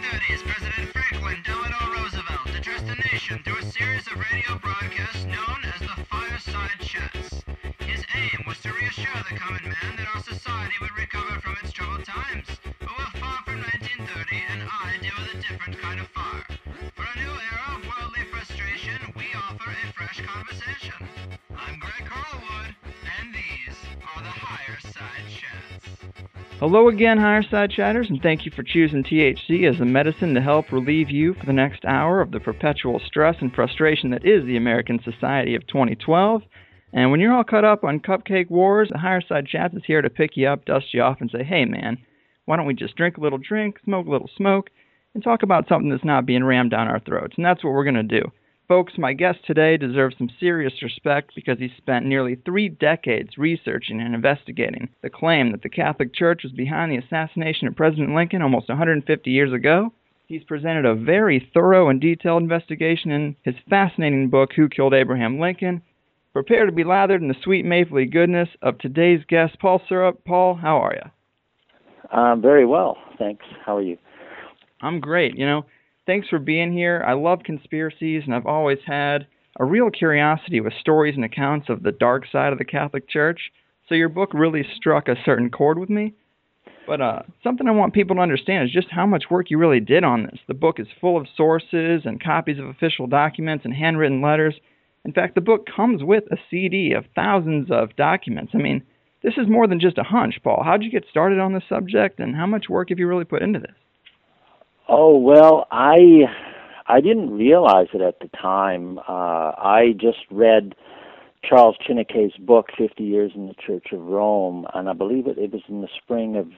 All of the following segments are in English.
1930s, President Franklin Delano Roosevelt addressed the nation through a series of radio broadcasts known as the Fireside Chats. His aim was to reassure the common man that our society would recover from its troubled times. But we're far from 1930, and I deal with a different kind of fire. For a new era of worldly frustration, we offer a fresh conversation. I'm Greg Carlwood, and these are the Higher Side Chats. Hello again, Higher Side Chatters, and thank you for choosing THC as a medicine to help relieve you for the next hour of the perpetual stress and frustration that is the American society of 2012. And when you're all caught up on cupcake wars, the Higher Side Chats is here to pick you up, dust you off, and say, hey man, why don't we just drink a little drink, smoke a little smoke, and talk about something that's not being rammed down our throats. And that's what we're going to do. Folks, my guest today deserves some serious respect because he spent nearly 3 decades researching and investigating the claim that the Catholic Church was behind the assassination of President Lincoln almost 150 years ago. He's presented a very thorough and detailed investigation in his fascinating book, Who Killed Abraham Lincoln. Prepare to be lathered in the sweet mapley goodness of today's guest, Paul Surup. Paul, how are you? Very well, thanks. How are you? I'm great. Thanks for being here. I love conspiracies, and I've always had a real curiosity with stories and accounts of the dark side of the Catholic Church. So your book really struck a certain chord with me. But something I want people to understand is just how much work you really did on this. The book is full of sources and copies of official documents and handwritten letters. In fact, the book comes with a CD of thousands of documents. I mean, this is more than just a hunch, Paul. How'd you get started on this subject, and how much work have you really put into this? Oh, well, I didn't realize it at the time. I just read Charles Chinekay's book, 50 Years in the Church of Rome, and I believe it was in the spring of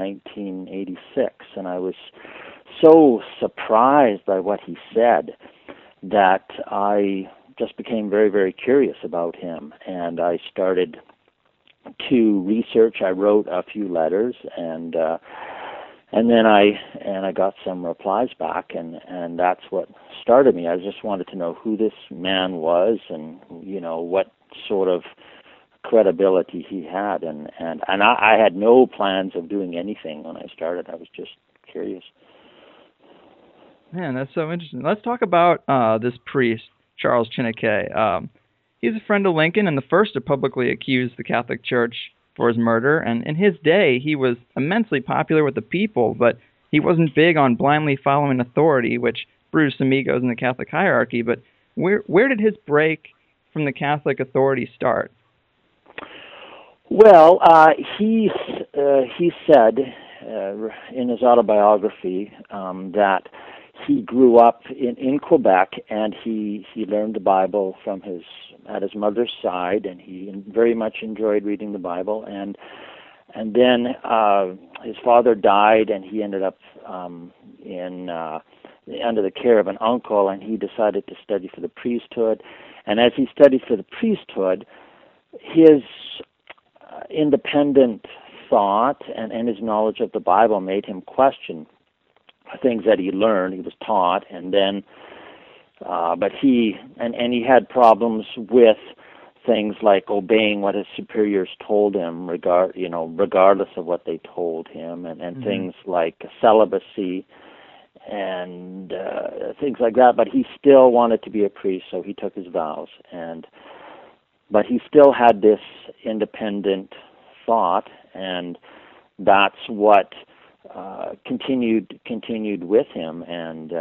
1986, and I was so surprised by what he said that I just became very, very curious about him, and I started to research. I wrote a few letters, and then I got some replies back, and that's what started me. I just wanted to know who this man was, and what sort of credibility he had, and I had no plans of doing anything when I started. I was just curious. Man, that's so interesting. Let's talk about this priest, Charles Chinekay. He's a friend of Lincoln and the first to publicly accuse the Catholic Church for his murder, and in his day, he was immensely popular with the people, but he wasn't big on blindly following authority, which bruised some egos in the Catholic hierarchy. But where did his break from the Catholic authority start? Well, he said in his autobiography that he grew up in Quebec, and he learned the Bible at his mother's side, and he very much enjoyed reading the Bible. And then his father died, and he ended up under the care of an uncle, and he decided to study for the priesthood. And as he studied for the priesthood, his independent thought and his knowledge of the Bible made him question things that he learned, he was taught, and then, but he had problems with things like obeying what his superiors told him, regardless of what they told him, and things like celibacy and things like that. But he still wanted to be a priest, so he took his vows, but he still had this independent thought, and that's what continued with him, and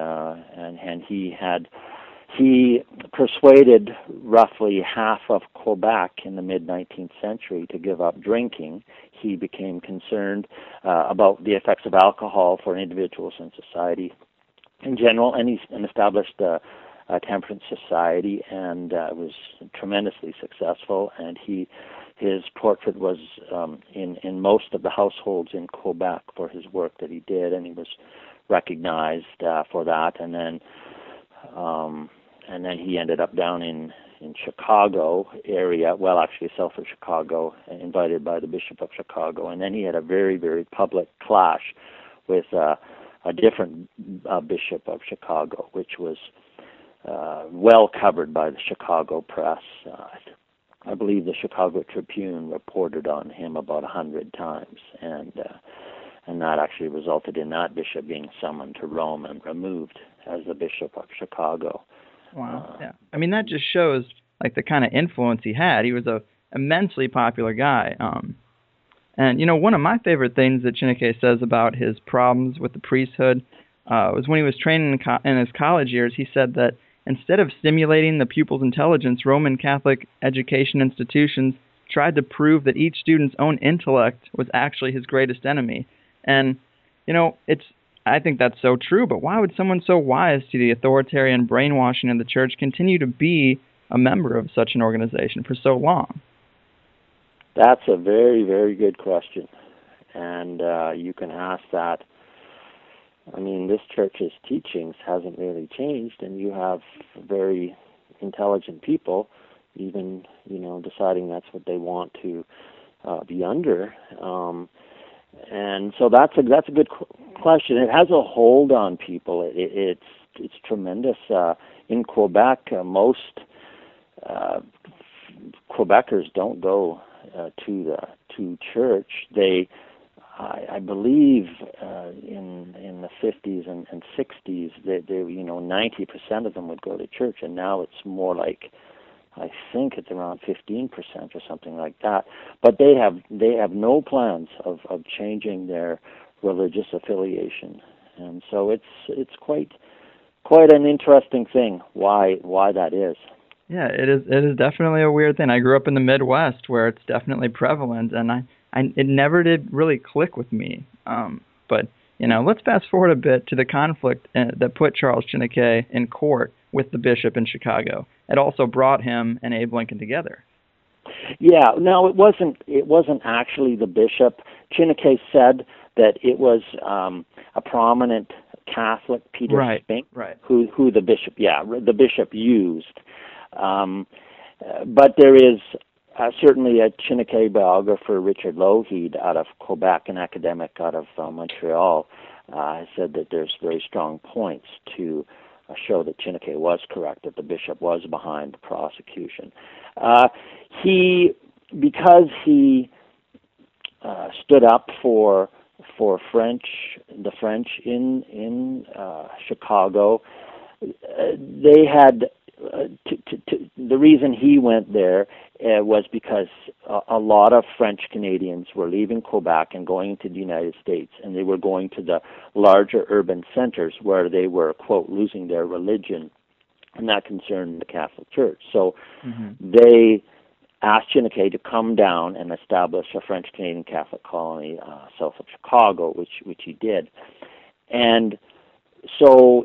he persuaded roughly half of Quebec in the mid-19th century to give up drinking. He became concerned about the effects of alcohol for individuals and society in general, and he established a temperance society, and was tremendously successful. And his portrait was in most of the households in Quebec for his work that he did, and he was recognized for that. And then he ended up down in Chicago area, well, actually south of Chicago, invited by the Bishop of Chicago. And then he had a very, very public clash with a different Bishop of Chicago, which was well covered by the Chicago press. I believe the Chicago Tribune reported on him about 100 times, and and that actually resulted in that bishop being summoned to Rome and removed as the Bishop of Chicago. Wow. Yeah. I mean, that just shows like the kind of influence he had. He was a immensely popular guy. And, one of my favorite things that Chineke says about his problems with the priesthood was when he was training in his college years, he said that instead of stimulating the pupil's intelligence, Roman Catholic education institutions tried to prove that each student's own intellect was actually his greatest enemy. And, I think that's so true, but why would someone so wise to the authoritarian brainwashing of the church continue to be a member of such an organization for so long? That's a very, very good question. And you can ask that. I mean, this church's teachings hasn't really changed, and you have very intelligent people even, deciding that's what they want to be under. And so that's a good question. It has a hold on people. It's tremendous. In Quebec, most Quebecers don't go to church. They, I believe, in the 50s and 60s, they 90% of them would go to church, and now it's more like, I think it's around 15% or something like that. But they have no plans of changing their religious affiliation, and so it's quite an interesting thing why that is. Yeah, it is definitely a weird thing. I grew up in the Midwest where it's definitely prevalent, and it never did really click with me. But let's fast forward a bit to the conflict that put Charles Chineke in court with the bishop in Chicago. It also brought him and Abe Lincoln together. Yeah, no, it wasn't actually the bishop. Chineke said that it was a prominent Catholic, Peter Spink, who the bishop used. But there is certainly a Chineke biographer, Richard Lougheed, out of Quebec, an academic out of Montreal, said that there's very strong points to show that Chineke was correct, that the bishop was behind the prosecution. Because he stood up for the French in Chicago, they had the reason he went there was because a lot of French Canadians were leaving Quebec and going to the United States, and they were going to the larger urban centers where they were, quote, losing their religion, and that concerned the Catholic Church. So they asked Chineke to come down and establish a French Canadian Catholic colony south of Chicago, which he did. And so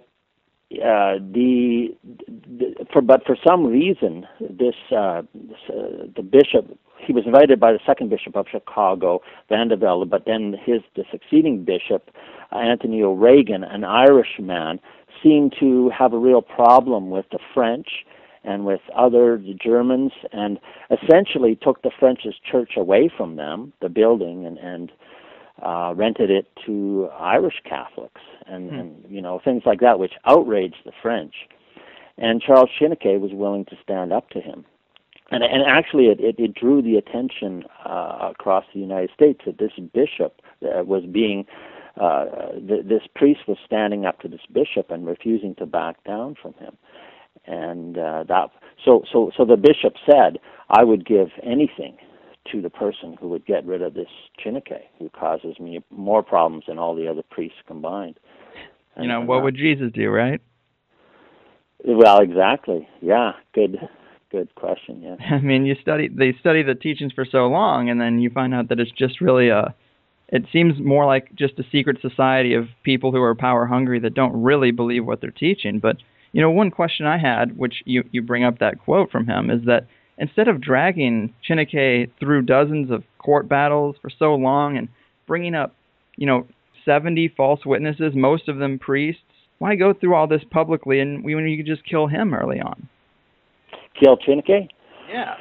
but for some reason, the bishop, he was invited by the second bishop of Chicago, Vandevelde, but then the succeeding bishop, Anthony O'Regan, an Irishman, seemed to have a real problem with the French and with the Germans, and essentially took the French's church away from them, the building, and rented it to Irish Catholics, and things like that, which outraged the French. And Charles Chineke was willing to stand up to him. And actually, it drew the attention across the United States that this bishop was being, this priest was standing up to this bishop and refusing to back down from him. And so the bishop said, "I would give anything to the person who would get rid of this Chineke, who causes me more problems than all the other priests combined." And, what would Jesus do, right? Well, exactly. Yeah, good question. Yeah. I mean, they study the teachings for so long, and then you find out that it's just really it seems more like just a secret society of people who are power hungry that don't really believe what they're teaching. But one question I had, which you bring up that quote from him, is that instead of dragging Chineke through dozens of court battles for so long and bringing up 70 false witnesses, most of them priests, why go through all this publicly when you could just kill him early on? Kill Chineke? Yeah.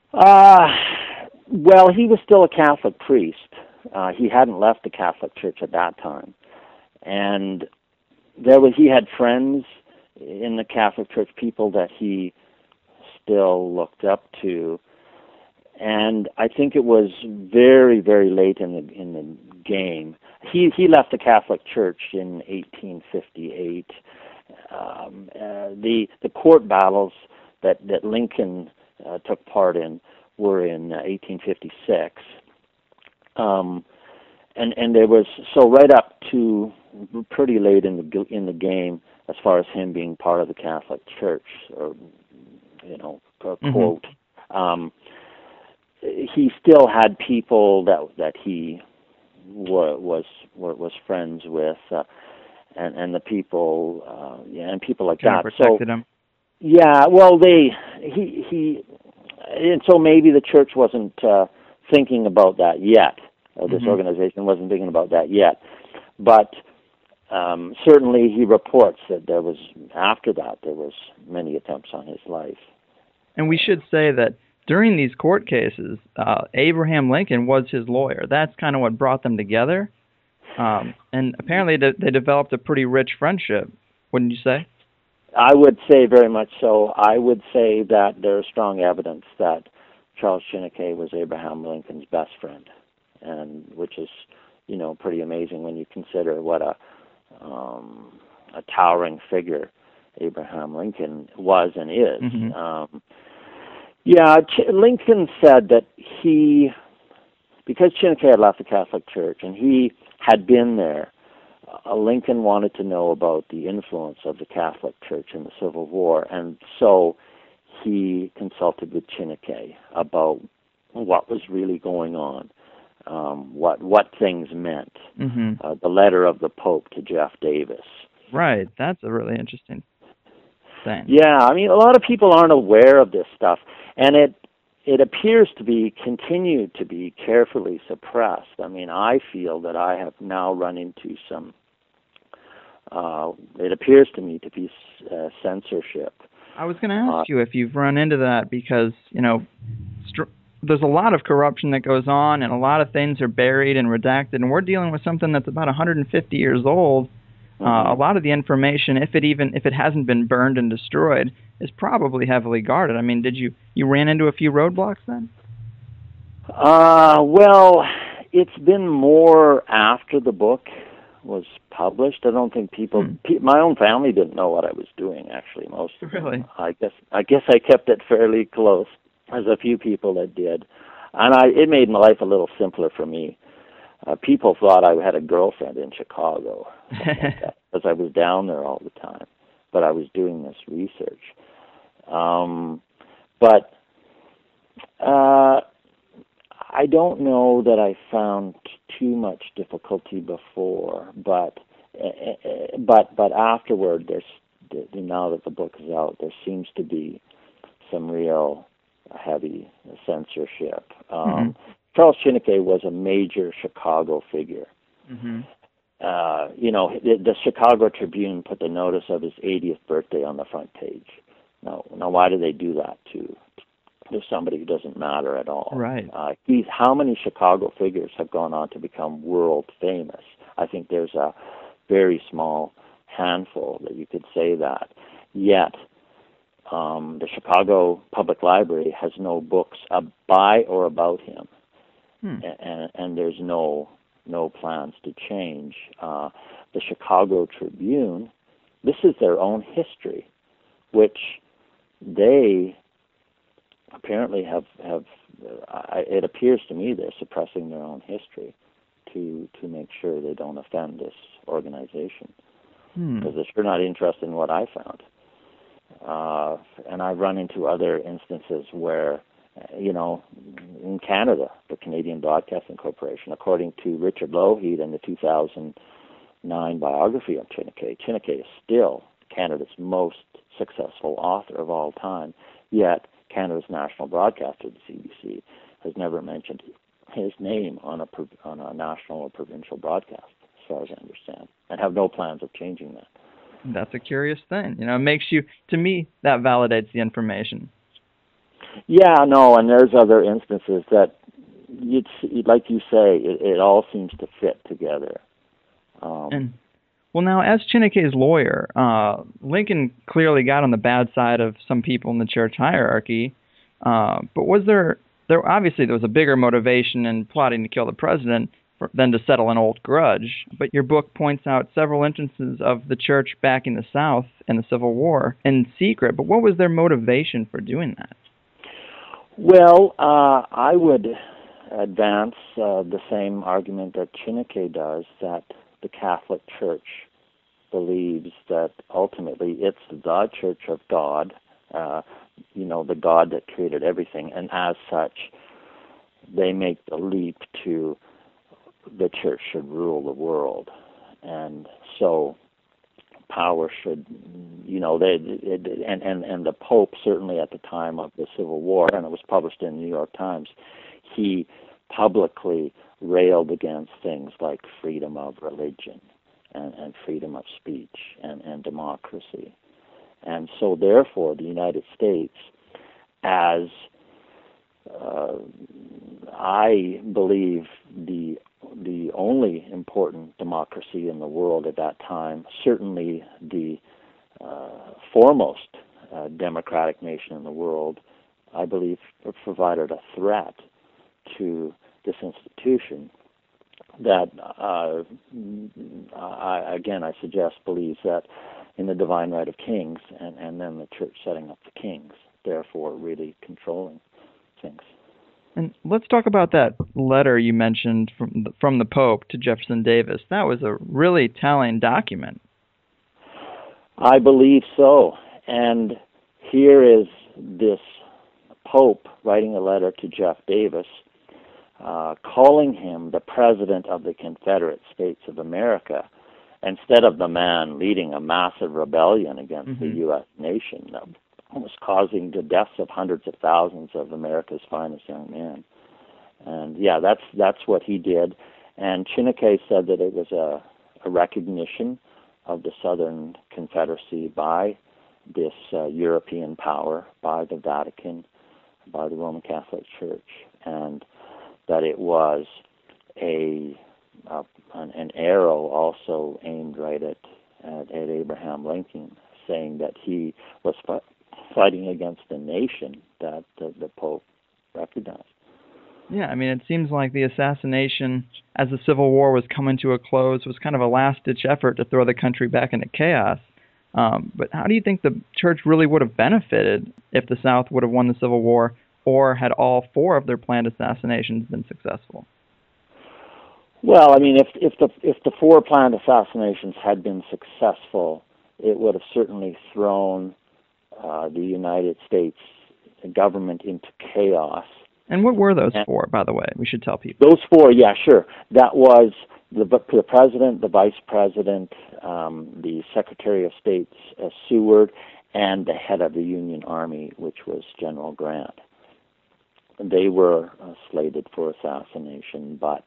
Well, he was still a Catholic priest. He hadn't left the Catholic Church at that time. And he had friends in the Catholic Church, people that he still looked up to. And I think it was very, very late in the game. He left the Catholic Church in 1858. The court battles that Lincoln took part in were in 1856. And there was, so right up to pretty late in the game, as far as him being part of the Catholic Church, or quote, he still had people that he was friends with, and the people, and people like that. Protected him. Yeah, well, he, and so maybe the church wasn't thinking about that yet. This organization wasn't thinking about that yet, but certainly he reports that after that there was many attempts on his life. And we should say that during these court cases, Abraham Lincoln was his lawyer. That's kind of what brought them together, and apparently they developed a pretty rich friendship, wouldn't you say? I would say very much so. I would say that there's strong evidence that Charles Chineke was Abraham Lincoln's best friend, and which is, pretty amazing when you consider what a towering figure Abraham Lincoln was and is. Lincoln said that because Chineke had left the Catholic Church and he had been there, Lincoln wanted to know about the influence of the Catholic Church in the Civil War, and so he consulted with Chineke about what was really going on, what things meant. The letter of the Pope to Jeff Davis. Right, that's a really interesting thing. Yeah, I mean, a lot of people aren't aware of this stuff, and it appears to be continued to be carefully suppressed. I mean, I feel that I have now run into some. It appears to me to be censorship. I was going to ask you if you've run into that, because there's a lot of corruption that goes on, and a lot of things are buried and redacted, and we're dealing with something that's about 150 years old. A lot of the information, if it hasn't been burned and destroyed, is probably heavily guarded. I mean, did you ran into a few roadblocks then? Well, it's been more after the book was published. I don't think my own family didn't know what I was doing, actually. Most really. I guess I kept it fairly close. There's a few people that did, and it made my life a little simpler for me. People thought I had a girlfriend in Chicago, because I was down there all the time, but I was doing this research. But I don't know that I found too much difficulty before, but afterward, now that the book is out, there seems to be some real heavy censorship. Charles Chineke was a major Chicago figure. The Chicago Tribune put the notice of his 80th birthday on the front page. Now, why do they do that to somebody who doesn't matter at all? Right. How many Chicago figures have gone on to become world famous? I think there's a very small handful that you could say that. Yet, the Chicago Public Library has no books by or about him. And there's no plans to change. The Chicago Tribune, this is their own history, which they apparently have it appears to me they're suppressing their own history to make sure they don't offend this organization, because they're sure not interested in what I found. And I've run into other instances where, in Canada, the Canadian Broadcasting Corporation, according to Richard Lougheed in the 2009 biography of Chineke, Chineke is still Canada's most successful author of all time, yet Canada's national broadcaster, the CBC, has never mentioned his name on a national or provincial broadcast, as far as I understand, and have no plans of changing that. That's a curious thing. It makes you, to me, that validates the information. Yeah, no, and there's other instances that, like you say, it all seems to fit together. Now, as Chineke's lawyer, Lincoln clearly got on the bad side of some people in the church hierarchy, but was there obviously there was a bigger motivation in plotting to kill the president, than to settle an old grudge. But your book points out several instances of the church backing the South in the Civil War in secret. But what was their motivation for doing that? Well, I would advance the same argument that Chineke does, that the Catholic Church believes that ultimately it's the Church of God, the God that created everything, and as such, they make the leap to the Church should rule the world, and so power should, and the Pope, certainly at the time of the Civil War, and it was published in the New York Times, he publicly railed against things like freedom of religion and freedom of speech and democracy. And so therefore the United States, as I believe the only important democracy in the world at that time, certainly the foremost democratic nation in the world, I believe provided a threat to this institution that, I suggest, believes that in the divine right of kings, and then the church setting up the kings, therefore really controlling things. And let's talk about that letter you mentioned from the Pope to Jefferson Davis. That was a really telling document. I believe so. And here is this Pope writing a letter to Jeff Davis, calling him the President of the Confederate States of America, instead of the man leading a massive rebellion against the U.S. nation that was causing the deaths of hundreds of thousands of America's finest young men. And yeah, that's what he did. And Chineke said that it was a recognition of the Southern Confederacy by this European power, by the Vatican, by the Roman Catholic Church, and that it was an arrow also aimed right at Abraham Lincoln, saying that he was fighting against a nation that the Pope recognized. Yeah, I mean, it seems like the assassination, as the Civil War was coming to a close, was kind of a last-ditch effort to throw the country back into chaos. But how do you think the church really would have benefited if the South would have won the Civil War, or had all four of their planned assassinations been successful? Well, I mean, if the four planned assassinations had been successful, it would have certainly thrown the United States government into chaos. And what were those four, by the way? We should tell people. Those four, yeah, sure. That was the president, the vice president, the Secretary of State, Seward, and the head of the Union Army, which was General Grant. They were slated for assassination, but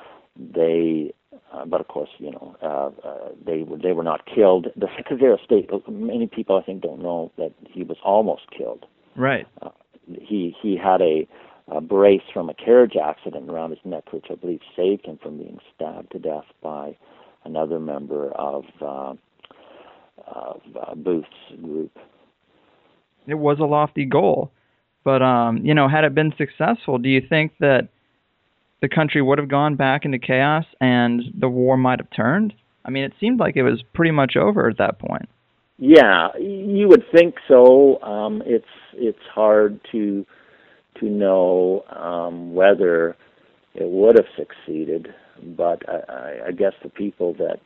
of course, they were not killed. The Secretary of State, many people I think don't know that he was almost killed. Right. He had a brace from a carriage accident around his neck, which I believe saved him from being stabbed to death by another member of Booth's group. It was a lofty goal, but had it been successful, do you think that the country would have gone back into chaos and the war might have turned? I mean, it seemed like it was pretty much over at that point. Yeah, you would think so. It's hard to know whether it would have succeeded, but I guess the people that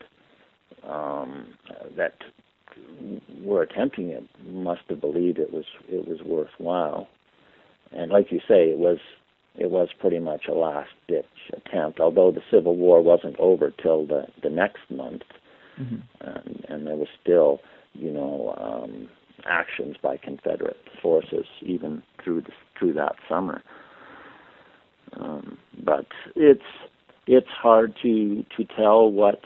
were attempting it must have believed it was worthwhile. And like you say, it was pretty much a last-ditch attempt, although the Civil War wasn't over till the next month, and there was still, actions by Confederate forces even through that summer. But it's hard to tell what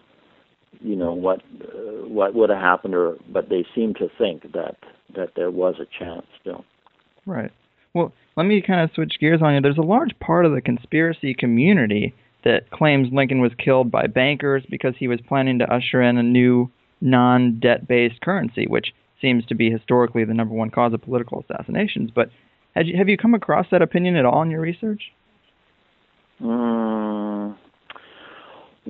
would have happened, but they seem to think that there was a chance still. Right. Well, let me kind of switch gears on you. There's a large part of the conspiracy community that claims Lincoln was killed by bankers because he was planning to usher in a new non-debt-based currency, which seems to be historically the number one cause of political assassinations. But have you come across that opinion at all in your research?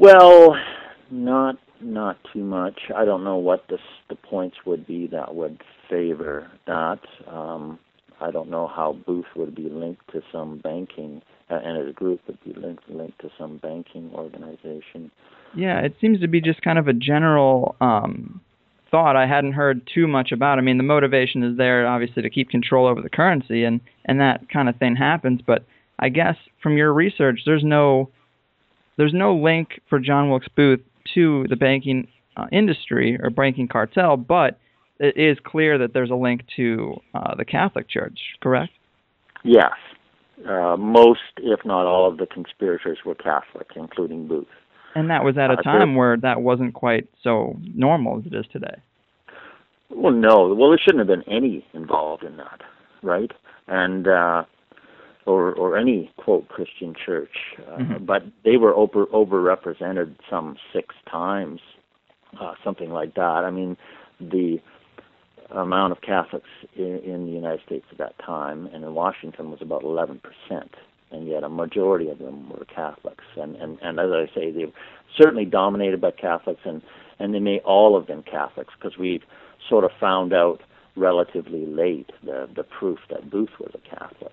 Well, not too much. I don't know what the points would be that would favor that. I don't know how Booth would be linked to some banking, and as a group would be linked to some banking organization. Yeah, it seems to be just kind of a general thought I hadn't heard too much about. I mean, the motivation is there, obviously, to keep control over the currency, and that kind of thing happens. But I guess from your research, there's no link for John Wilkes Booth to the banking industry or banking cartel, but it is clear that there's a link to the Catholic Church, correct? Yes. Most, if not all, of the conspirators were Catholic, including Booth. And that was at a time where that wasn't quite so normal as it is today. Well, no. Well, there shouldn't have been any involved in that, right? And or any, quote, Christian church. But they were overrepresented some 6 times, something like that. I mean, the amount of Catholics in the United States at that time and in Washington was about 11%. And yet a majority of them were Catholics. And as I say, they were certainly dominated by Catholics, and they may all have been Catholics, because we've sort of found out relatively late the proof that Booth was a Catholic.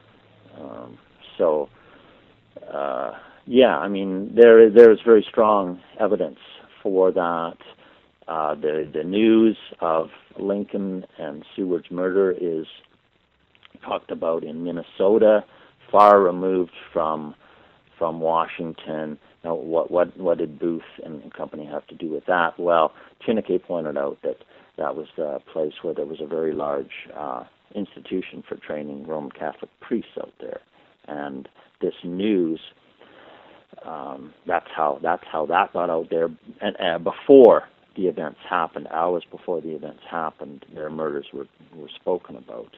Yeah, I mean, there is very strong evidence for that. The news of Lincoln and Seward's murder is talked about in Minnesota, far removed from Washington. Now, what did Booth and company have to do with that? Well, Chineke pointed out that was a place where there was a very large institution for training Roman Catholic priests out there, and this news, that's how that got out there. And before the events happened, hours before the events happened, their murders were spoken about,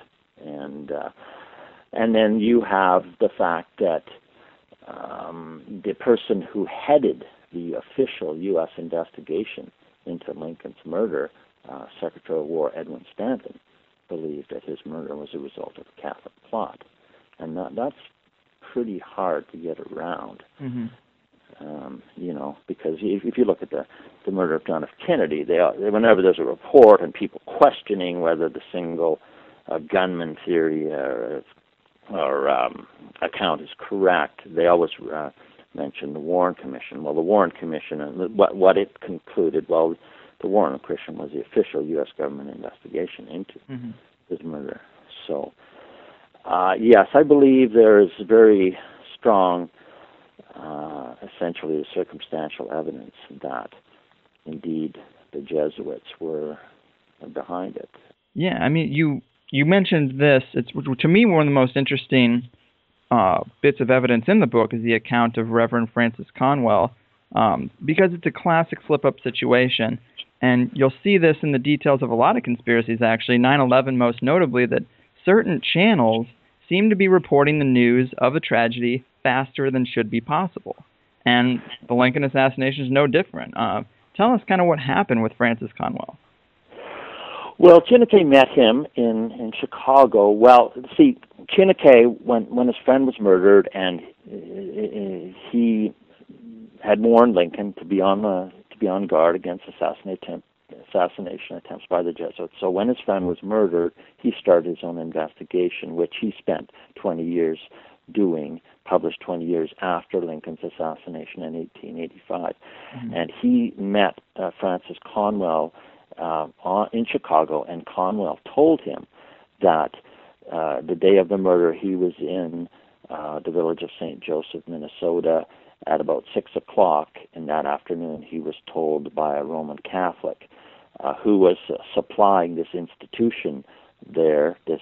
and then you have the fact that the person who headed the official U.S. investigation into Lincoln's murder, Secretary of War Edwin Stanton, believed that his murder was a result of a Catholic plot, and that's pretty hard to get around. Mm-hmm. Because if you look at the murder of John F. Kennedy, whenever there's a report and people questioning whether the single gunman theory or account is correct, they always mention the Warren Commission. Well, the Warren Commission, and what it concluded, well, the Warren Commission was the official U.S. government investigation into his murder. So, yes, I believe there is very strong, essentially circumstantial evidence that, indeed, the Jesuits were behind it. Yeah, I mean, you mentioned this. It's, to me, one of the most interesting bits of evidence in the book is the account of Reverend Francis Conwell, because it's a classic slip-up situation. And you'll see this in the details of a lot of conspiracies, actually, 9/11 most notably, that certain channels seem to be reporting the news of a tragedy faster than should be possible. And the Lincoln assassination is no different. Tell us kind of what happened with Francis Conwell. Well, Chineke met him in Chicago. Well, see, Chineke, when his friend was murdered, and he had warned Lincoln to be on guard against assassination attempts by the Jesuits. So when his friend was murdered, he started his own investigation, which he spent 20 years doing, published 20 years after Lincoln's assassination in 1885. Mm-hmm. And he met Francis Conwell in Chicago, and Conwell told him that the day of the murder he was in the village of St. Joseph, Minnesota, at about 6 o'clock in that afternoon. He was told by a Roman Catholic who was supplying this institution there, this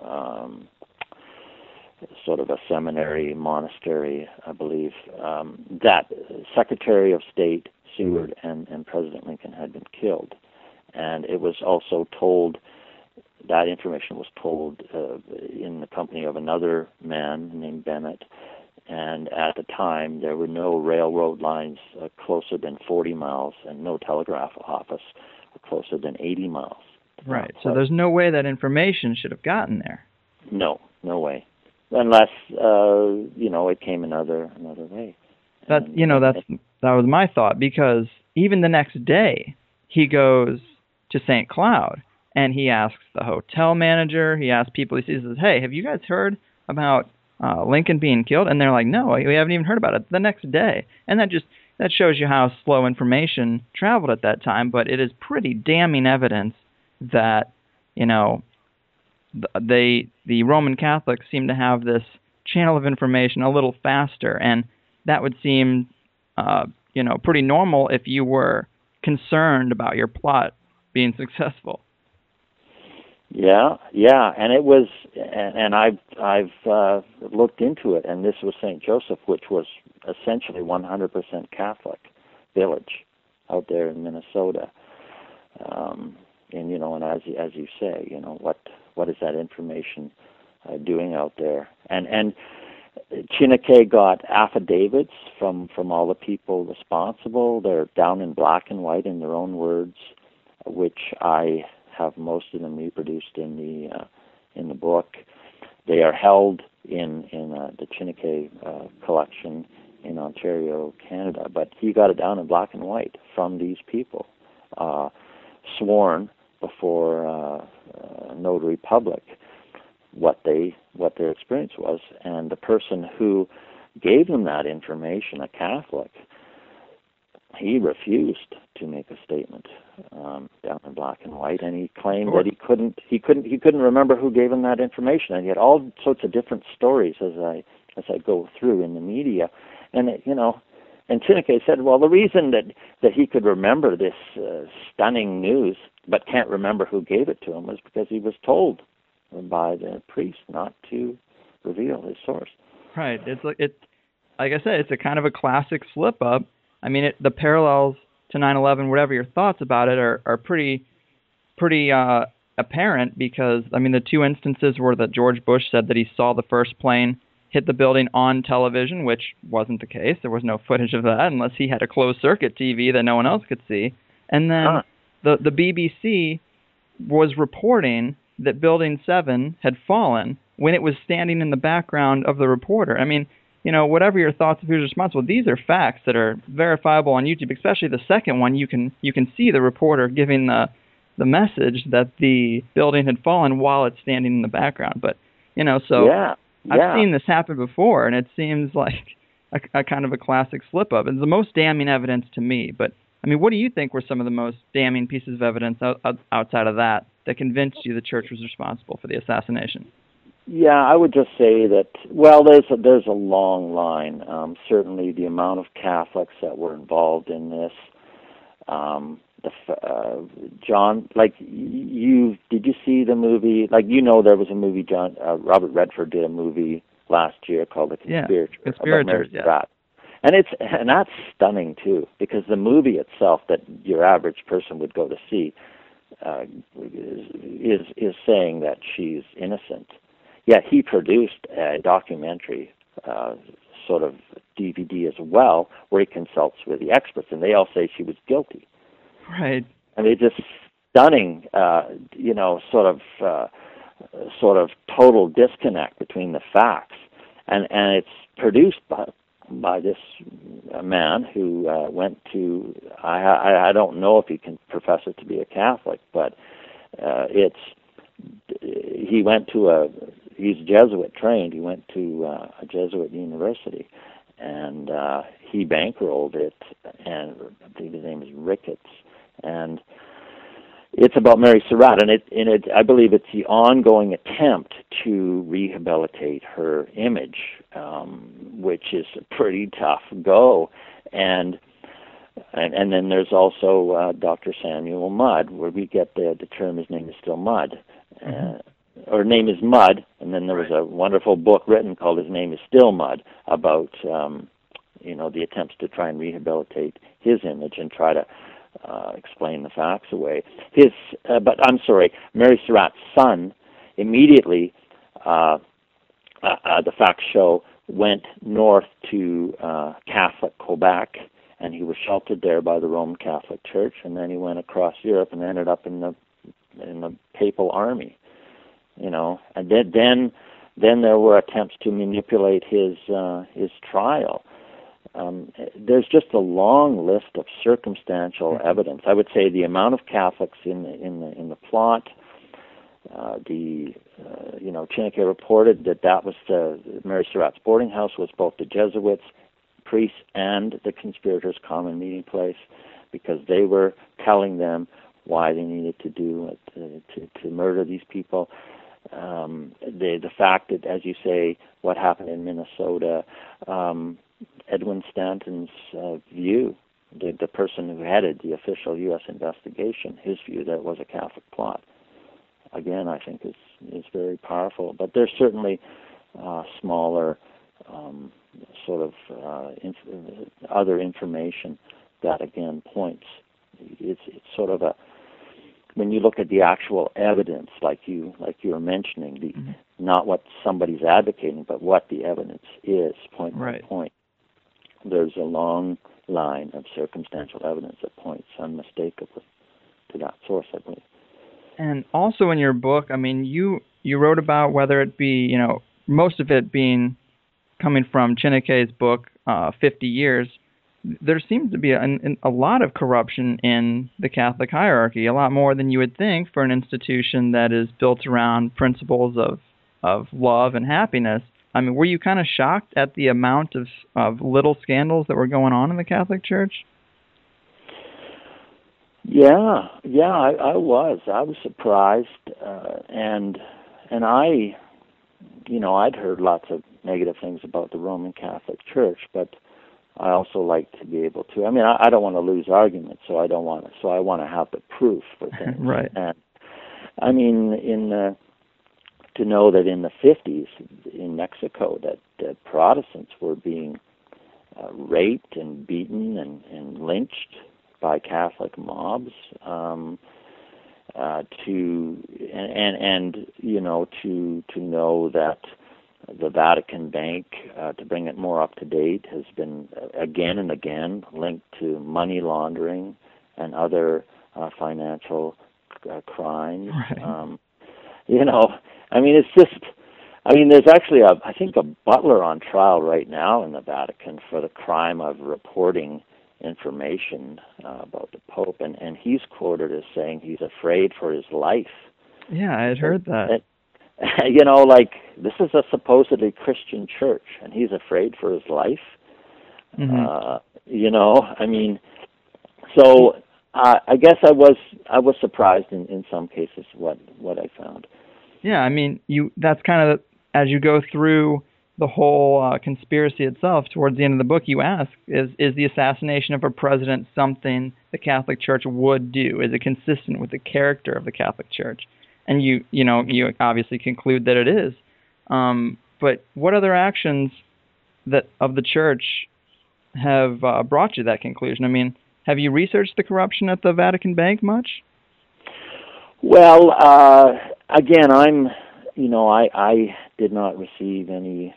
sort of a seminary, monastery, I believe, that Secretary of State Seward and President Lincoln had been killed. And it was also told, that information was told in the company of another man named Bennett. And at the time, there were no railroad lines closer than 40 miles and no telegraph office closer than 80 miles. Right. So there's no way that information should have gotten there. No way. Unless, it came another way. That was my thought, because even the next day he goes to St. Cloud and he asks the hotel manager, he asks people, he says, "Hey, have you guys heard about Lincoln being killed?" And they're like, "No, we haven't even heard about it." The next day. And that shows you how slow information traveled at that time, but it is pretty damning evidence that, the Roman Catholics seem to have this channel of information a little faster, and that would seem, pretty normal if you were concerned about your plot being successful. Yeah, and it was, and I've looked into it, and this was St. Joseph, which was essentially 100% Catholic village out there in Minnesota. And as you say, what is that information doing out there? And Chineke got affidavits from all the people responsible. They're down in black and white in their own words, which I have most of them reproduced in the book. They are held in the Chineke collection in Ontario, Canada. But he got it down in black and white from these people, sworn before notary public, what their experience was. And the person who gave them that information, a Catholic, he refused to make a statement down in black and white, and he claimed that he couldn't remember who gave him that information. And he had all sorts of different stories as I go through in the media, and and Chineke said, well, the reason that he could remember this stunning news but can't remember who gave it to him was because he was told by the priest not to reveal his source. Right. Like I said, it's a kind of a classic slip up. I mean, the parallels to 9/11, whatever your thoughts about it, are pretty apparent, because the two instances were that George Bush said that he saw the first plane hit the building on television, which wasn't the case. There was no footage of that unless he had a closed circuit TV that no one else could see. And then the BBC was reporting that Building 7 had fallen when it was standing in the background of the reporter. Whatever your thoughts of who's responsible, these are facts that are verifiable on YouTube. Especially the second one, you can see the reporter giving the message that the building had fallen while it's standing in the background. But I've seen this happen before, and it seems like a kind of a classic slip up. It's the most damning evidence to me. But what do you think were some of the most damning pieces of evidence outside of that convinced you the church was responsible for the assassination? Yeah, I would just say that, well, there's a long line. Certainly the amount of Catholics that were involved in this. John, did you see the movie? There was a movie, Robert Redford did a movie last year called The Conspirators. Yeah, Conspirators, yeah. And that's stunning too, because the movie itself that your average person would go to see is saying that she's innocent. Yet he produced a documentary, sort of DVD as well, where he consults with the experts, and they all say she was guilty. Right. And it's just stunning, sort of total disconnect between the facts, and it's produced by this man who went to, I don't know if he can profess it to be a Catholic, but he's Jesuit trained. He went to a Jesuit university, and he bankrolled it, and I think his name is Ricketts, and it's about Mary Surratt, and I believe it's the ongoing attempt to rehabilitate her image, which is a pretty tough go, and then there's also Dr. Samuel Mudd, where we get the term his name is still Mudd. Or name is Mudd, and then there was a wonderful book written called His Name is Still Mudd about the attempts to try and rehabilitate his image and try to explain the facts away. But I'm sorry, Mary Surratt's son immediately, the facts show, went north to Catholic Quebec, and he was sheltered there by the Roman Catholic Church, and then he went across Europe and ended up in the Papal Army. And then there were attempts to manipulate his trial. there's just a long list of circumstantial evidence. I would say the amount of Catholics in the plot. Chineke reported that was the Mary Surratt's boarding house was both the Jesuits, priests, and the conspirators' common meeting place, because they were telling them why they needed to do it, to murder these people. The fact that, as you say, what happened in Minnesota, Edwin Stanton's view, the person who headed the official U.S. investigation, his view that it was a Catholic plot, again, I think is very powerful. But there's certainly smaller other information that, again, points. It's sort of when you look at the actual evidence, like you were mentioning, not what somebody's advocating, but what the evidence is, point by point. There's a long line of circumstantial evidence that points unmistakably to that source, I believe. And also in your book, I mean, you wrote about whether it be, most of it being coming from Chineke's book, 50 Years, there seems to be a lot of corruption in the Catholic hierarchy, a lot more than you would think for an institution that is built around principles of love and happiness. I mean, were you kind of shocked at the amount of little scandals that were going on in the Catholic Church? Yeah, I was. I was surprised, and I, I'd heard lots of negative things about the Roman Catholic Church, but I also like to be able to. I mean, I don't want to lose arguments, so I want to have the proof for things. Right. And I mean, to know that in the 50s in Mexico that Protestants were being raped and beaten and lynched by Catholic mobs, to know that the Vatican Bank, to bring it more up to date, has been again and again linked to money laundering and other financial crimes. Right. I mean, it's just. I mean, there's actually I think a butler on trial right now in the Vatican for the crime of reporting information about the Pope, and he's quoted as saying he's afraid for his life. Yeah, I had heard that. This is a supposedly Christian church, and he's afraid for his life. Mm-hmm. I mean, so I guess I was surprised in some cases what I found. Yeah, I mean, that's kind of, as you go through the whole conspiracy itself, towards the end of the book, you ask, is the assassination of a president something the Catholic Church would do? Is it consistent with the character of the Catholic Church? And you obviously conclude that it is. But what other actions of the Church have brought you to that conclusion? I mean, have you researched the corruption at the Vatican Bank much? Well, again, I did not receive any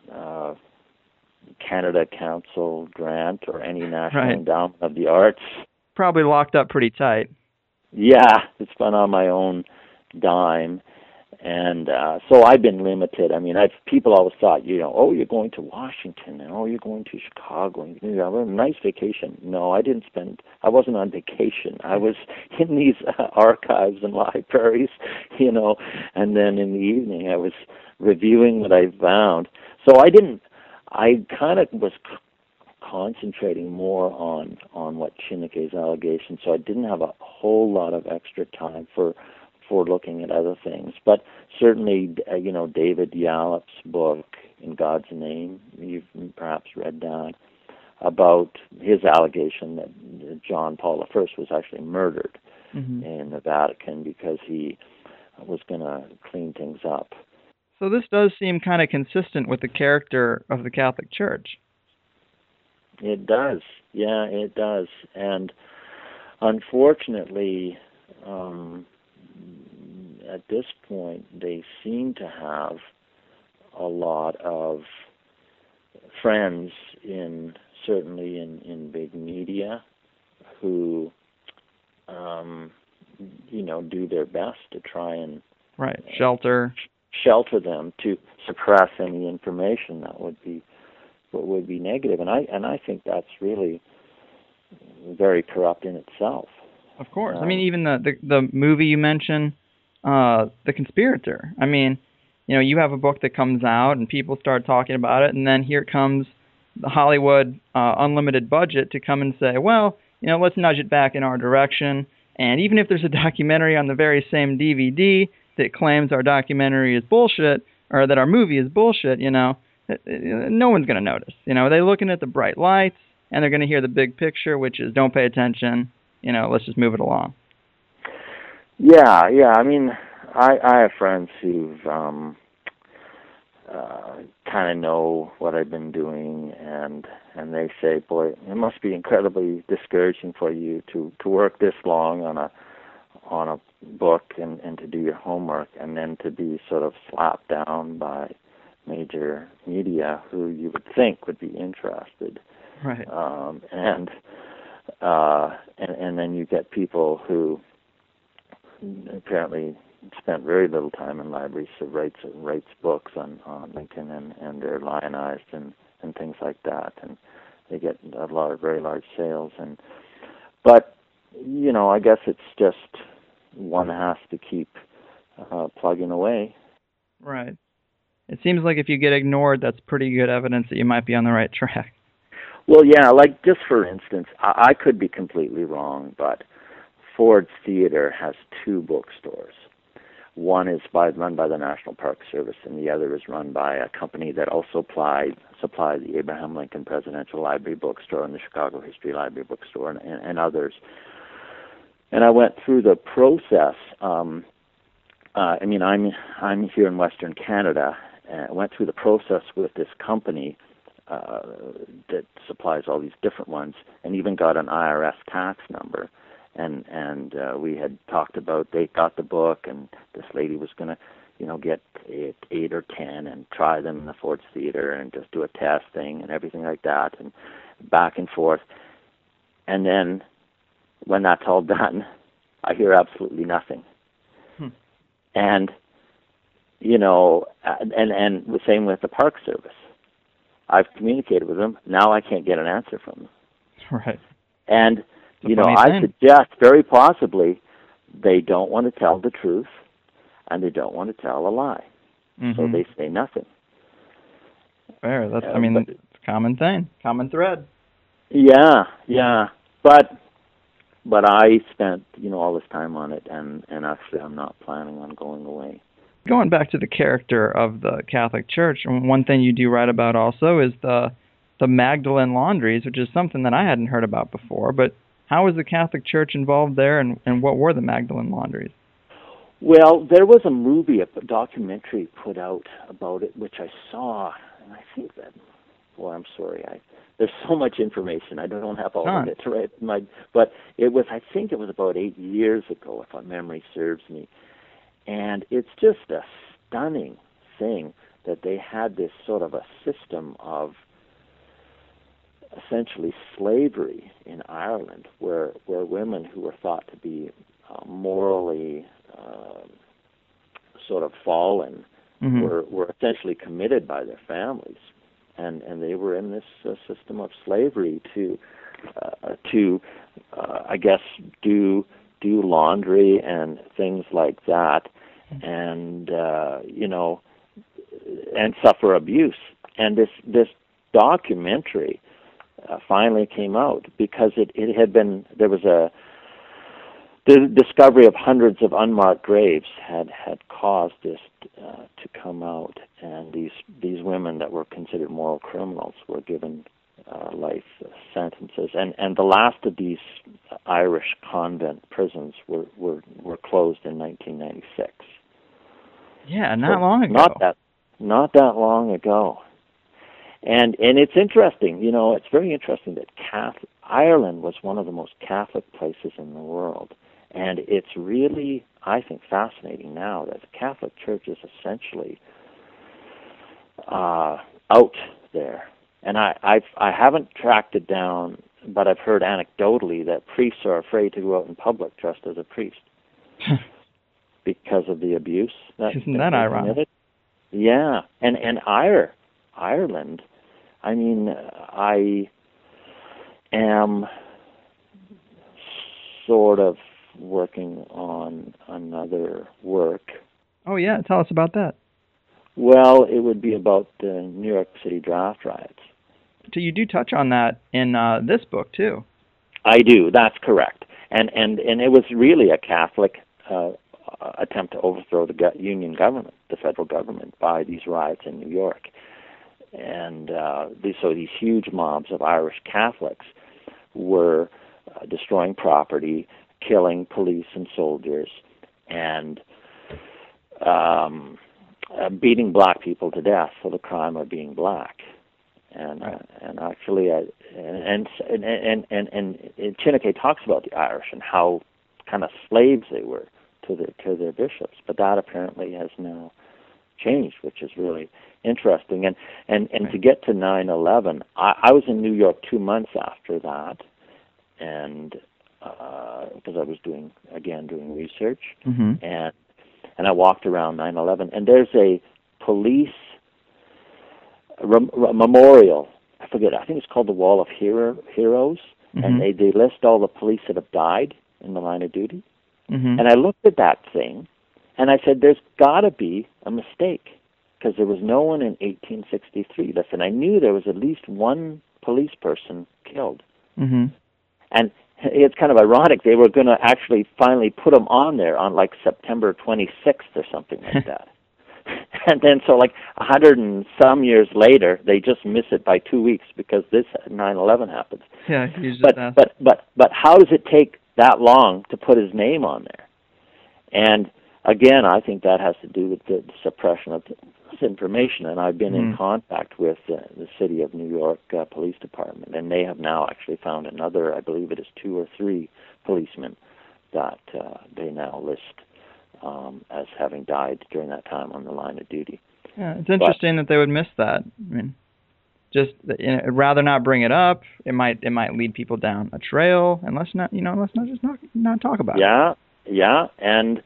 Canada Council grant or any National Endowment of the Arts. Probably locked up pretty tight. Yeah, it's been on my own dime, and so I've been limited. I mean, people always thought, you're going to Washington, and you're going to Chicago, and you have a nice vacation. No, I wasn't on vacation. I was in these archives and libraries, and then in the evening I was reviewing what I found. So I kind of was concentrating more on what Chineke's allegations, so I didn't have a whole lot of extra time for looking at other things. But certainly, David Yallop's book, In God's Name, you've perhaps read that, about his allegation that John Paul I was actually murdered in the Vatican because he was going to clean things up. So this does seem kind of consistent with the character of the Catholic Church. It does. Yeah, it does. And unfortunately, at this point, they seem to have a lot of friends certainly in big media who, do their best to try and shelter them, to suppress any information that would be would be negative, and I think that's really very corrupt in itself. Of course. I mean, even the movie you mentioned, The Conspirator. I mean, you have a book that comes out and people start talking about it, and then here comes the Hollywood unlimited budget to come and say, well, let's nudge it back in our direction. And even if there's a documentary on the very same DVD that claims our documentary is bullshit, or that our movie is bullshit, no one's going to notice. They're looking at the bright lights, and they're going to hear the big picture, which is don't pay attention. Let's just move it along. Yeah. I mean, I have friends who've kind of know what I've been doing, and they say, boy, it must be incredibly discouraging for you to work this long on a book and to do your homework, and then to be sort of slapped down by major media who you would think would be interested. Right. And then you get people who apparently spent very little time in libraries, so writes books on Lincoln, and they're lionized and things like that, and they get very large sales. But I guess it's just one has to keep plugging away. Right. It seems like if you get ignored, that's pretty good evidence that you might be on the right track. Well, yeah, like just for instance, I could be completely wrong, but Ford's Theater has 2 bookstores. One is run by the National Park Service, and the other is run by a company that also supplied the Abraham Lincoln Presidential Library Bookstore and the Chicago History Library Bookstore and others. And I went through the process. I mean, I'm here in Western Canada, and I went through the process with this company that supplies all these different ones, and even got an IRS tax number. And we had talked about, they got the book, and this lady was going to, get 8 or 10 and try them in the Ford's Theater and just do a test thing and everything like that, and back and forth. And then when that's all done, I hear absolutely nothing. And, and the same with the Park Service. I've communicated with them. Now I can't get an answer from them. Right. And, I suggest very possibly they don't want to tell the truth, and they don't want to tell a lie. Mm-hmm. So they say nothing. Fair. That's, it's a common thing, common thread. Yeah. But I spent, all this time on it, and actually I'm not planning on going away. Going back to the character of the Catholic Church, one thing you do write about also is the Magdalen Laundries, which is something that I hadn't heard about before. But how was the Catholic Church involved there, and what were the Magdalen Laundries? Well, there was a movie, a documentary put out about it, which I saw, and I think that, I'm sorry, there's so much information, I don't have all of it to write. But I think it was about 8 years ago, if my memory serves me. And it's just a stunning thing that they had this sort of a system of essentially slavery in Ireland, where women who were thought to be morally sort of fallen were essentially committed by their families, and they were in this system of slavery to I guess do laundry and things like that, and and suffer abuse. And this documentary finally came out because it had been, there was the discovery of hundreds of unmarked graves had caused this to come out, and these women that were considered moral criminals were given life sentences, and the last of these Irish convent prisons were closed in 1996. Yeah, not long ago. Not that long ago. And it's interesting, it's very interesting that Ireland was one of the most Catholic places in the world. And it's really, I think, fascinating now that the Catholic Church is essentially out there. And I haven't tracked it down, but I've heard anecdotally that priests are afraid to go out in public dressed as a priest because of the abuse. Isn't that ironic? Yeah, and Ireland, I mean, I am sort of working on another work. Oh, yeah. Tell us about that. Well, it would be about the New York City draft riots. So you do touch on that in this book, too. I do. That's correct. And it was really a Catholic attempt to overthrow the Union government, the federal government, by these riots in New York. And so these huge mobs of Irish Catholics were destroying property, killing police and soldiers, and beating black people to death for the crime of being black. And and actually, and Chineke talks about the Irish and how kind of slaves they were to their bishops, but that apparently has now changed, which is really interesting. And to get to 9/11, I was in New York 2 months after that, and because I was doing research, and I walked around 9/11, and there's a police memorial. I forget. I think it's called the Wall of Heroes, and they list all the police that have died in the line of duty. And I looked at that thing, and I said, "There's got to be a mistake, because there was no one in 1863." Listen, I knew there was at least one police person killed, and it's kind of ironic. They were going to actually finally put them on there on like September 26th or something like that. And then so like 100 and some years later, they just miss it by 2 weeks because this 9/11 happens. Yeah, but how does it take that long to put his name on there? And again, I think that has to do with the suppression of this information. And I've been in contact with the City of New York Police Department, and they have now actually found another, I believe it is 2 or 3 policemen that they now list as having died during that time on the line of duty. Yeah, it's interesting that they would miss that. I mean, just rather not bring it up. It might lead people down a trail, and let's not talk about it. Yeah, and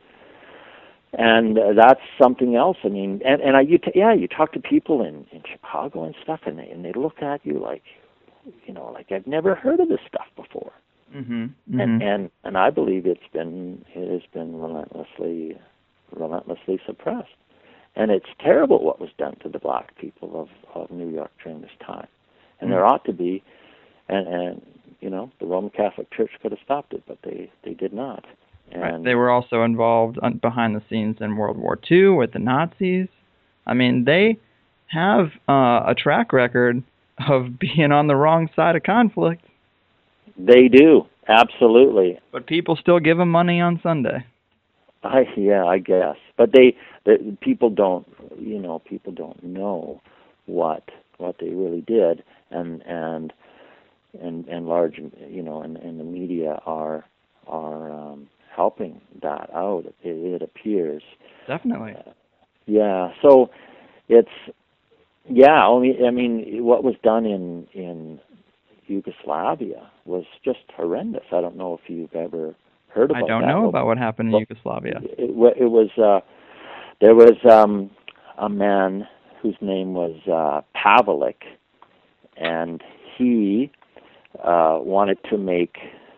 that's something else. I mean, you talk to people in Chicago and stuff, and they look at you like I've never heard of this stuff before. And I believe it has been relentlessly suppressed, and it's terrible what was done to the black people of New York during this time. And there ought to be, and the Roman Catholic Church could have stopped it, but they did not. And they were also involved behind the scenes in World War II with the Nazis. I mean, they have a track record of being on the wrong side of conflict. They do, absolutely. But people still give them money on Sunday. I guess. But people don't know what they really did, and large, and the media are helping that out. It appears. Definitely. So it's what was done in Yugoslavia was just horrendous. I don't know if you've ever heard about that. I don't know about what happened in Yugoslavia. It was there was a man whose name was Pavelic, and he wanted to make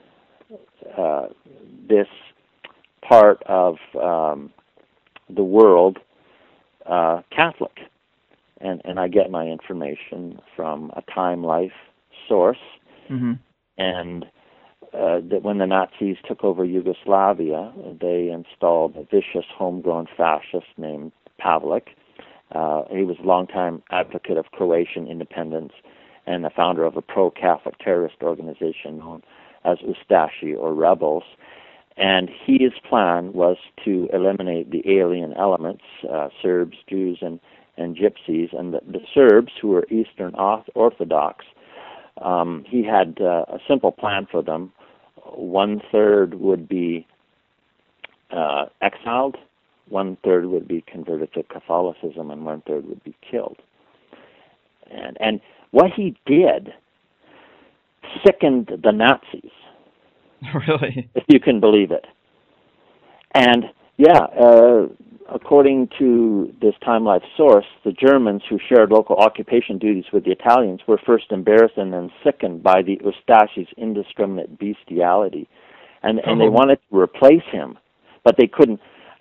this part of the world Catholic. And I get my information from a Time Life source, and that when the Nazis took over Yugoslavia, they installed a vicious homegrown fascist named Pavelic. He was a longtime advocate of Croatian independence and the founder of a pro-Catholic terrorist organization known as Ustashi, or Rebels. And his plan was to eliminate the alien elements, Serbs, Jews, and Gypsies. And the Serbs, who were Eastern Orthodox, he had a simple plan for them. 1/3 would be exiled, 1/3 would be converted to Catholicism, and 1/3 would be killed. And what he did sickened the Nazis. Really? If you can believe it. And according to this Time Life source, the Germans who shared local occupation duties with the Italians were first embarrassed and then sickened by the Eustachi's indiscriminate bestiality, and they wanted to replace him, but they couldn't.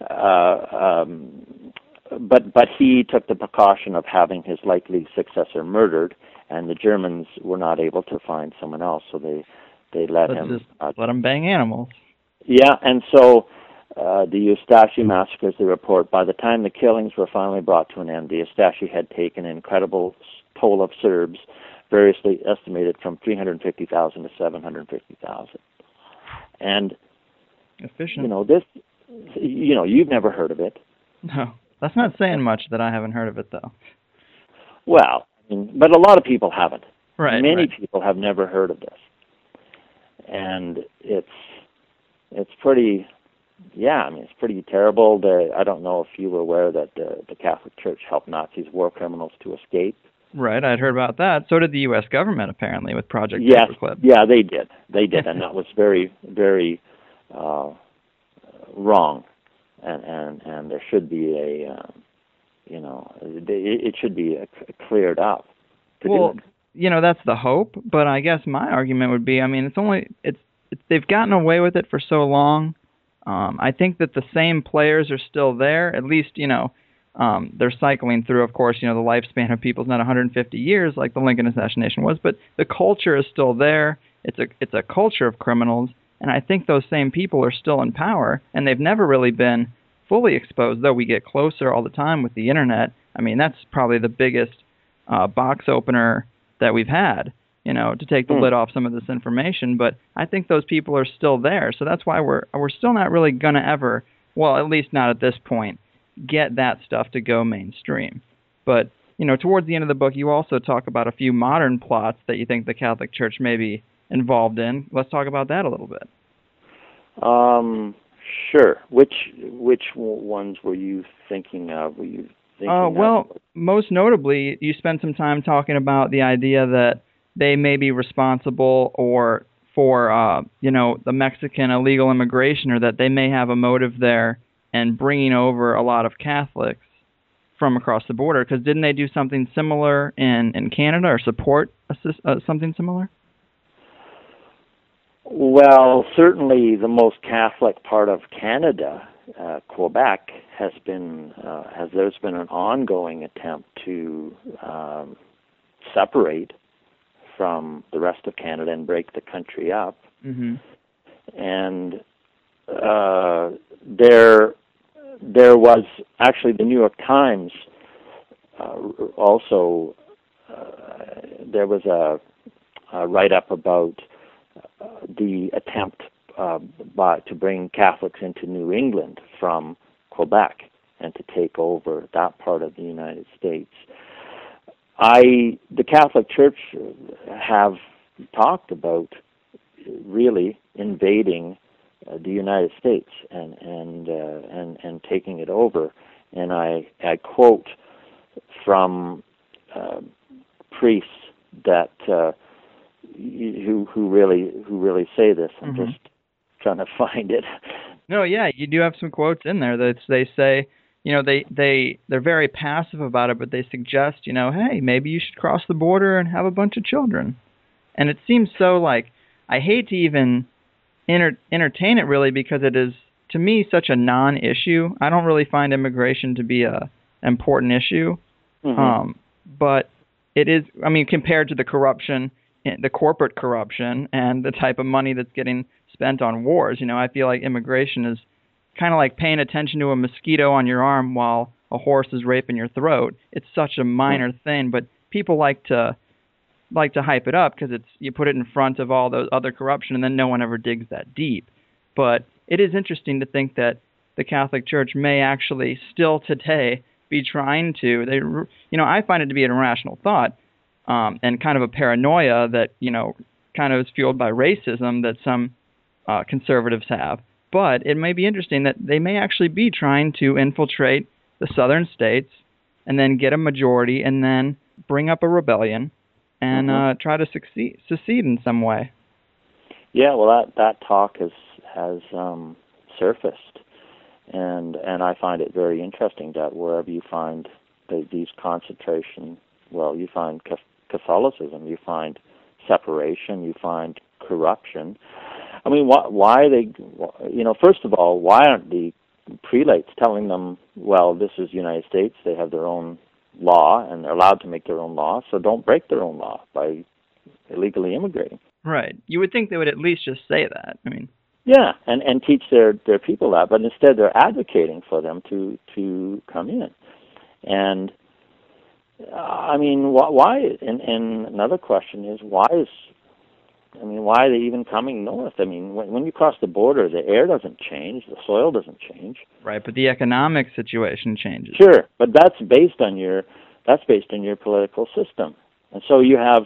But he took the precaution of having his likely successor murdered, and the Germans were not able to find someone else, so they let him. Let him bang animals. Yeah, and so the Eustachi massacres, they report, by the time the killings were finally brought to an end, the Eustachi had taken an incredible toll of Serbs, variously estimated from 350,000 to 750,000. And efficient. You've never heard of it. No, that's not saying much that I haven't heard of it, though. Well, but a lot of people haven't. Right. Many people have never heard of this, and it's pretty. Yeah, it's pretty terrible. I don't know if you were aware that the Catholic Church helped Nazis, war criminals, to escape. Right, I'd heard about that. So did the U.S. government, apparently, with Project Paperclip. Paperclip. Yeah, they did, and that was very, very wrong. And there should be it should be cleared up. Well, that's the hope. But I guess my argument would be, it's they've gotten away with it for so long. I think that the same players are still there. At least, they're cycling through. Of course, the lifespan of people is not 150 years like the Lincoln assassination was, but the culture is still there. It's a culture of criminals, and I think those same people are still in power, and they've never really been fully exposed. Though we get closer all the time with the internet. That's probably the biggest box opener that we've had. To take the lid off some of this information, but I think those people are still there. So that's why we're still not really going to ever, well, at least not at this point, get that stuff to go mainstream. But, towards the end of the book, you also talk about a few modern plots that you think the Catholic Church may be involved in. Let's talk about that a little bit. Sure. Which ones were you thinking of? Most notably, you spent some time talking about the idea that they may be responsible for the Mexican illegal immigration, or that they may have a motive there in bringing over a lot of Catholics from across the border. Because didn't they do something similar in Canada, or support something similar? Well, certainly the most Catholic part of Canada, Quebec, there's been an ongoing attempt to separate from the rest of Canada and break the country up. Mm-hmm. And there was actually the New York Times also there was a write-up about the attempt to bring Catholics into New England from Quebec and to take over that part of the United States. The Catholic Church have talked about really invading the United States and taking it over, and I quote from priests that who really say this. I'm just trying to find it. No, yeah, you do have some quotes in there that they say. They're very passive about it, but they suggest, hey, maybe you should cross the border and have a bunch of children. And it seems so I hate to even entertain it really, because it is, to me, such a non-issue. I don't really find immigration to be a important issue. Mm-hmm. But it is, compared to the corruption, the corporate corruption, and the type of money that's getting spent on wars, I feel like immigration is kind of like paying attention to a mosquito on your arm while a horse is raping your throat. It's such a minor thing, but people like to hype it up because you put it in front of all those other corruption, and then no one ever digs that deep. But it is interesting to think that the Catholic Church may actually still today be trying to. I find it to be an irrational thought, and kind of a paranoia that kind of is fueled by racism that some conservatives have. But it may be interesting that they may actually be trying to infiltrate the southern states and then get a majority and then bring up a rebellion and try to secede in some way. Yeah, well, that talk has surfaced, and I find it very interesting that wherever you find these concentration, well, you find Catholicism, you find separation, you find corruption. I mean, why are they? First of all, why aren't the prelates telling them, well, this is the United States, they have their own law, and they're allowed to make their own law, so don't break their own law by illegally immigrating. Right. You would think they would at least just say that. I mean, yeah, and teach their people that, but instead they're advocating for them to come in. And I mean, why? And another question is, why are they even coming north? I mean, when you cross the border, the air doesn't change, the soil doesn't change. Right, but the economic situation changes. Sure, but that's based on your political system, and so you have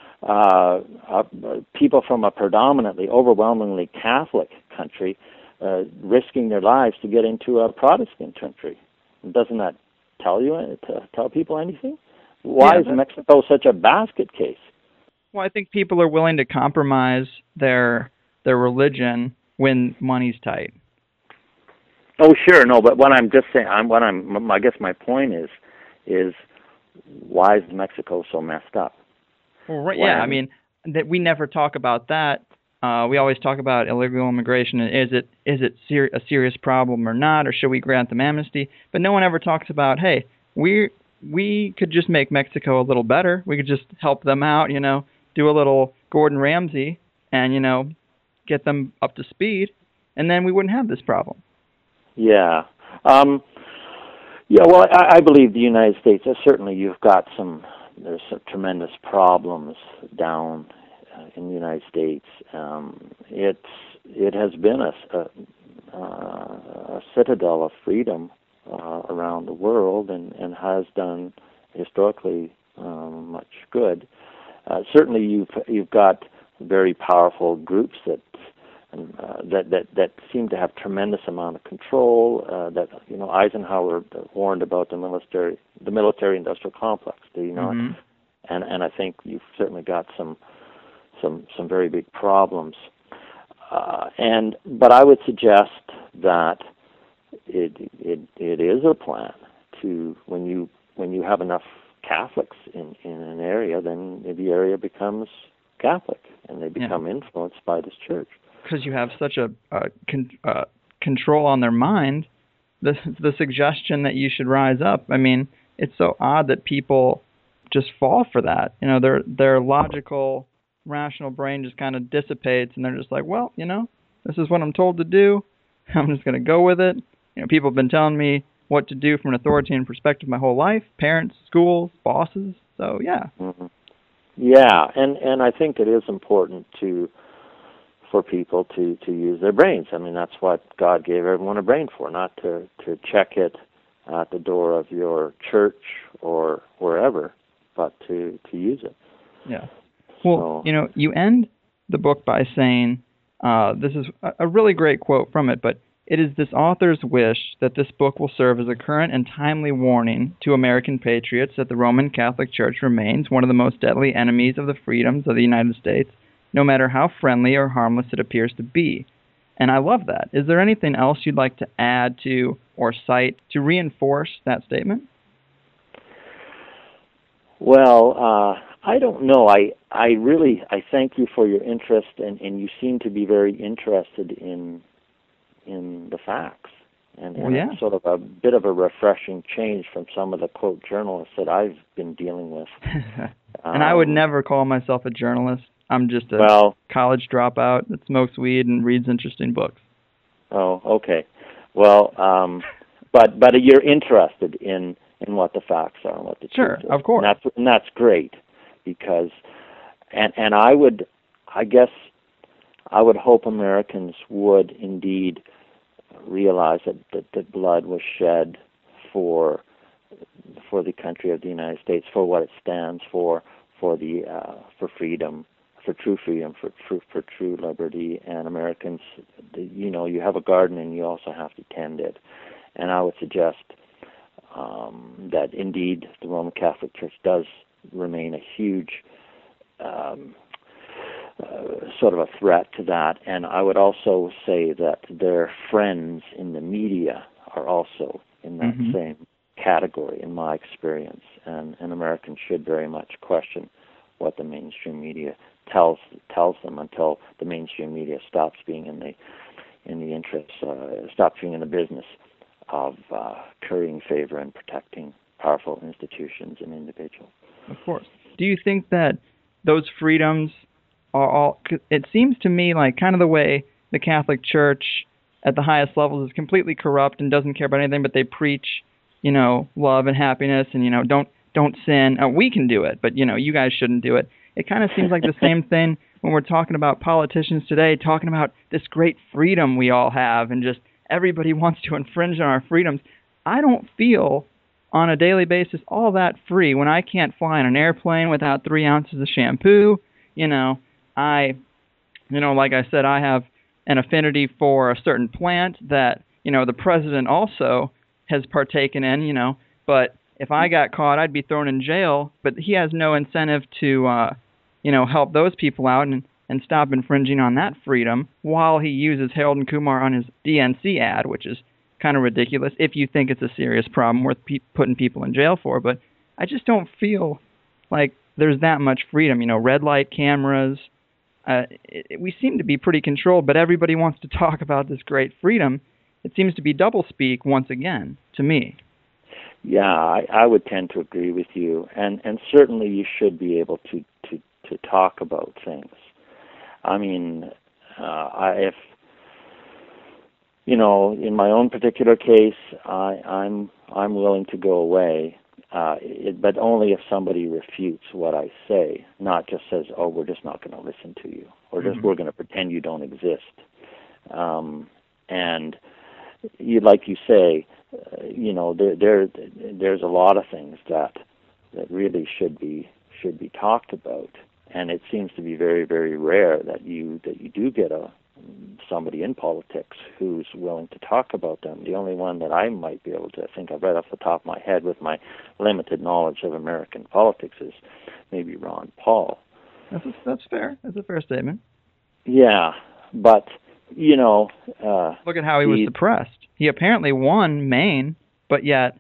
people from a predominantly, overwhelmingly Catholic country risking their lives to get into a Protestant country. Doesn't that tell people anything? Why is Mexico such a basket case? Well, I think people are willing to compromise their religion when money's tight. Oh, sure, no, but what I'm just saying, I guess my point is why is Mexico so messed up? Well, right, yeah, I mean, that we never talk about that. We always talk about illegal immigration and is it a serious problem or not, or should we grant them amnesty? But no one ever talks about, hey, we could just make Mexico a little better. We could just help them out, do a little Gordon Ramsay and, get them up to speed, and then we wouldn't have this problem. Yeah. Well, I believe the United States, certainly there's some tremendous problems down in the United States. It has been a citadel of freedom around the world and has done historically much good. Certainly, you've got very powerful groups that seem to have tremendous amount of control. That Eisenhower warned about the military-industrial complex. Mm-hmm. And I think you've certainly got some very big problems. But I would suggest that it is a plan to when you have enough Catholics in an area, then the area becomes Catholic and they become influenced by this church. Because you have such a control on their mind, the suggestion that you should rise up. I mean, it's so odd that people just fall for that. Their logical, rational brain just kind of dissipates, and they're just like, well, this is what I'm told to do. I'm just going to go with it. People have been telling me what to do from an authoritarian perspective my whole life. Parents, schools, bosses. So yeah. Mm-hmm. Yeah, and I think it is important for people to use their brains. I mean, that's what God gave everyone a brain for, not to check it at the door of your church or wherever, but to use it. Yeah. Well, you end the book by saying, this is a really great quote from it, but it is this author's wish that this book will serve as a current and timely warning to American patriots that the Roman Catholic Church remains one of the most deadly enemies of the freedoms of the United States, no matter how friendly or harmless it appears to be. And I love that. Is there anything else you'd like to add to or cite to reinforce that statement? Well, I don't know. I thank you for your interest, and you seem to be very interested in the facts. And it's sort of a bit of a refreshing change from some of the, quote, journalists that I've been dealing with. And I would never call myself a journalist. I'm just a college dropout that smokes weed and reads interesting books. Oh, okay. Well, but you're interested in what the facts are and what the truth is. Sure, of course. And that's great, because and I would hope Americans would indeed realize that blood was shed for the country of the United States, for what it stands for freedom, for true freedom, for true liberty. And Americans, you have a garden and you also have to tend it. And I would suggest that indeed the Roman Catholic Church does remain a huge sort of a threat to that. And I would also say that their friends in the media are also in that same category, in my experience. And Americans should very much question what the mainstream media tells them until the mainstream media stops being in the interest, stops being in the business of currying favor and protecting powerful institutions and individuals. Of course. Do you think that those freedoms are all... It seems to me like kind of the way the Catholic Church at the highest levels is completely corrupt and doesn't care about anything, but they preach, love and happiness and, don't sin. We can do it, but, you guys shouldn't do it. It kind of seems like the same thing when we're talking about politicians today, talking about this great freedom we all have and just everybody wants to infringe on our freedoms. I don't feel on a daily basis all that free when I can't fly on an airplane without 3 ounces of shampoo. Like I said, I have an affinity for a certain plant that, the president also has partaken in, but if I got caught, I'd be thrown in jail, but he has no incentive to, help those people out and stop infringing on that freedom while he uses Harold and Kumar on his DNC ad, which is kind of ridiculous if you think it's a serious problem worth putting people in jail for. But I just don't feel like there's that much freedom. Red light cameras, we seem to be pretty controlled, but everybody wants to talk about this great freedom. It seems to be doublespeak once again, to me. Yeah, I would tend to agree with you, and certainly you should be able to talk about things. I mean, if in my own particular case, I'm willing to go away, but only if somebody refutes what I say, not just says, "Oh, we're just not going to listen to you," or just we're going to pretend you don't exist. And like you say, there's a lot of things that really should be talked about, and it seems to be very, very rare that you do get somebody in politics who's willing to talk about them. The only one that I might be able to think of right off the top of my head with my limited knowledge of American politics is maybe Ron Paul. That's fair. That's a fair statement. Yeah, but look at how he was suppressed. He apparently won Maine, but yet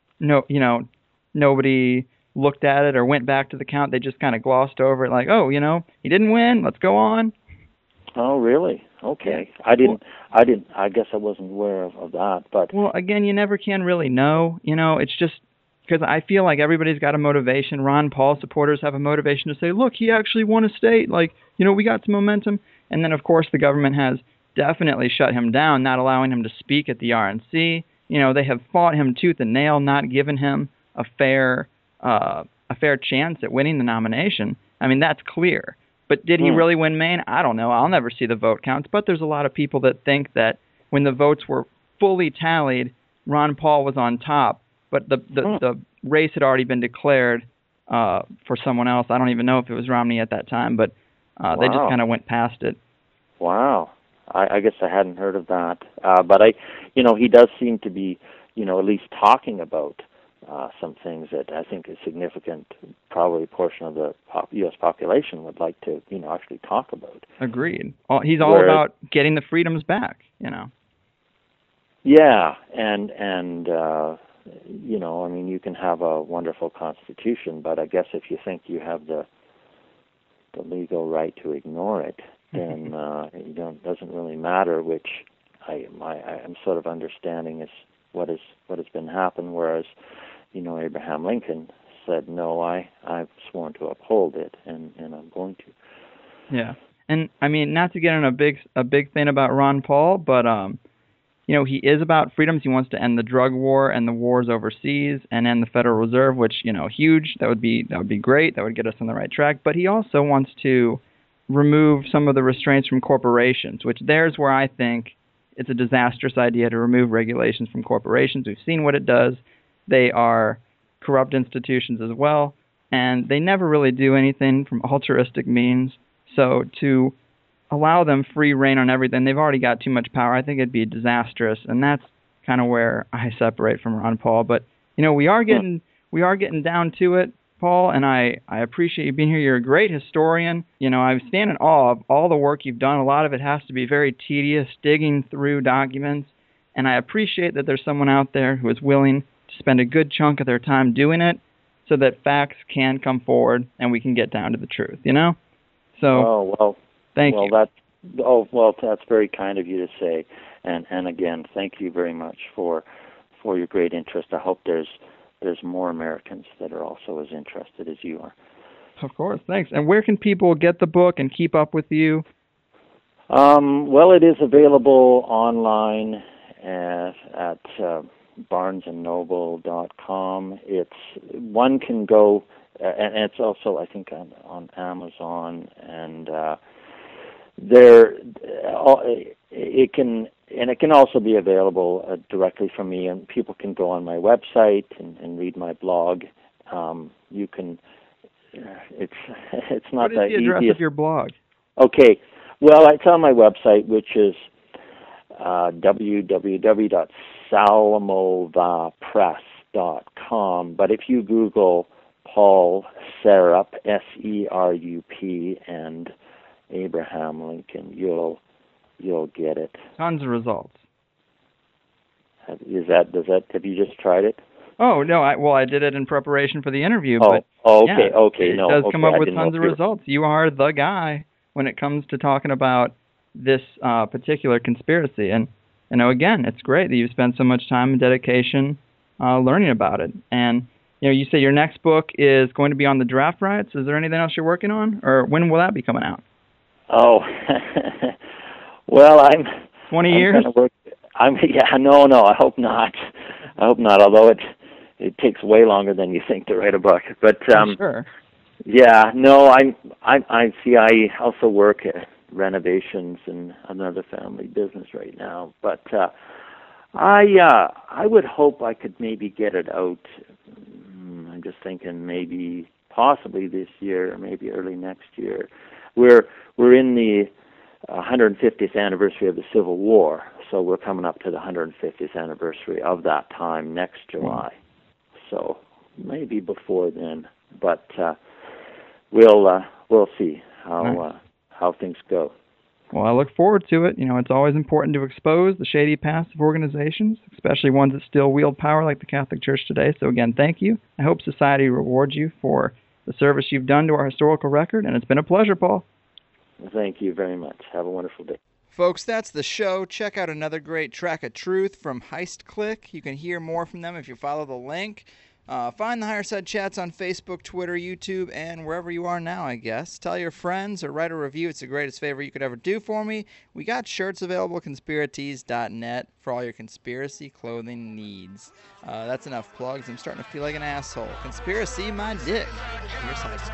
nobody looked at it or went back to the count. They just kind of glossed over it, like, "Oh, he didn't win. Let's go on." Oh, really? Okay. I guess I wasn't aware of that. But well, again, you never can really know. It's just because I feel like everybody's got a motivation. Ron Paul supporters have a motivation to say, "Look, he actually won a state. Like, we got some momentum." And then, of course, the government has definitely shut him down, not allowing him to speak at the RNC. They have fought him tooth and nail, not given him a fair chance at winning the nomination. I mean, that's clear. But did he really win Maine? I don't know. I'll never see the vote counts. But there's a lot of people that think that when the votes were fully tallied, Ron Paul was on top. But the race had already been declared for someone else. I don't even know if it was Romney at that time, but they just kind of went past it. Wow. I guess I hadn't heard of that. But he does seem to be, at least talking about some things that I think a significant, probably portion of the U.S. population would like to, actually talk about. Agreed. He's all about getting the freedoms back, Yeah, and I mean, you can have a wonderful constitution, but I guess if you think you have the legal right to ignore it, then doesn't really matter. Which I'm sort of understanding is what has been happening. Whereas, Abraham Lincoln said, "No, I've sworn to uphold it, and I'm going to." Yeah, and I mean, not to get in a big thing about Ron Paul, but he is about freedoms. He wants to end the drug war and the wars overseas, and end the Federal Reserve, which huge. That would be great. That would get us on the right track. But he also wants to remove some of the restraints from corporations, which there's where I think it's a disastrous idea to remove regulations from corporations. We've seen what it does. They are corrupt institutions as well, and they never really do anything from altruistic means. So to allow them free reign on everything, they've already got too much power. I think it'd be disastrous, and that's kind of where I separate from Ron Paul. But we are getting down to it. Paul, and I appreciate you being here. You're a great historian. You know, I stand in awe of all the work you've done. A lot of it has to be very tedious, digging through documents, and I appreciate that there's someone out there who is willing to spend a good chunk of their time doing it so that facts can come forward and we can get down to the truth, you know? So, thank you. That's very kind of you to say. And again, thank you very much for your great interest. I hope there's more Americans that are also as interested as you are. Of course, thanks. And where can people get the book and keep up with you? It is available online at barnesandnoble.com. One can go, and it's also, I think, on Amazon, and it can also be available directly from me, and people can go on my website and read my blog. You can. It's not that easy. What is the address of your blog? Okay. Well, it's on my website, which is www.salamovapress.com. But if you Google Paul Serup, S-E-R-U-P, and Abraham Lincoln, you'll get it. Tons of results. Have you just tried it? Oh no! I did it in preparation for the interview. Okay. It does come up with tons of results. You are the guy when it comes to talking about this particular conspiracy, and you know, again, it's great that you've spent so much time and dedication learning about it. And you know, you say your next book is going to be on the draft riots. Is there anything else you're working on, or when will that be coming out? Oh, well, I'm 20 years. I hope not. Although it takes way longer than you think to write a book. But sure. Yeah, no, I also work at renovations and another family business right now. But I would hope I could maybe get it out. I'm just thinking maybe possibly this year or maybe early next year. We're in the 150th anniversary of the Civil War, so we're coming up to the 150th anniversary of that time next July. So maybe before then, but we'll see how things go. Well, I look forward to it. You know, it's always important to expose the shady past of organizations, especially ones that still wield power like the Catholic Church today. So again, thank you. I hope society rewards you for the service you've done to our historical record, and it's been a pleasure, Paul. Thank you very much. Have a wonderful day. Folks, that's the show. Check out another great track of truth from Heist Click. You can hear more from them if you follow the link. Find the Higher Side Chats on Facebook, Twitter, YouTube, and wherever you are now, I guess. Tell your friends or write a review. It's the greatest favor you could ever do for me. We got shirts available at conspiratees.net for all your conspiracy clothing needs. That's enough plugs. I'm starting to feel like an asshole. Conspiracy my dick. Here's Heist.